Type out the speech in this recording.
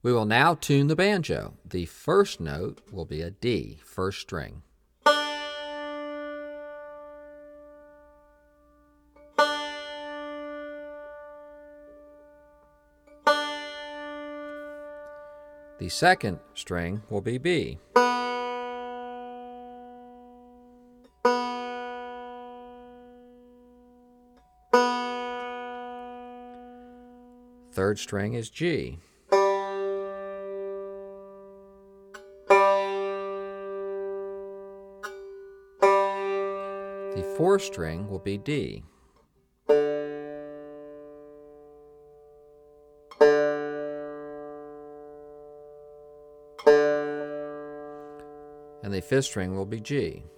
We will now tune the banjo. The first note will be a D, first string. The second string will be B. Third string is G. The fourth string will be D. And the fifth string will be G.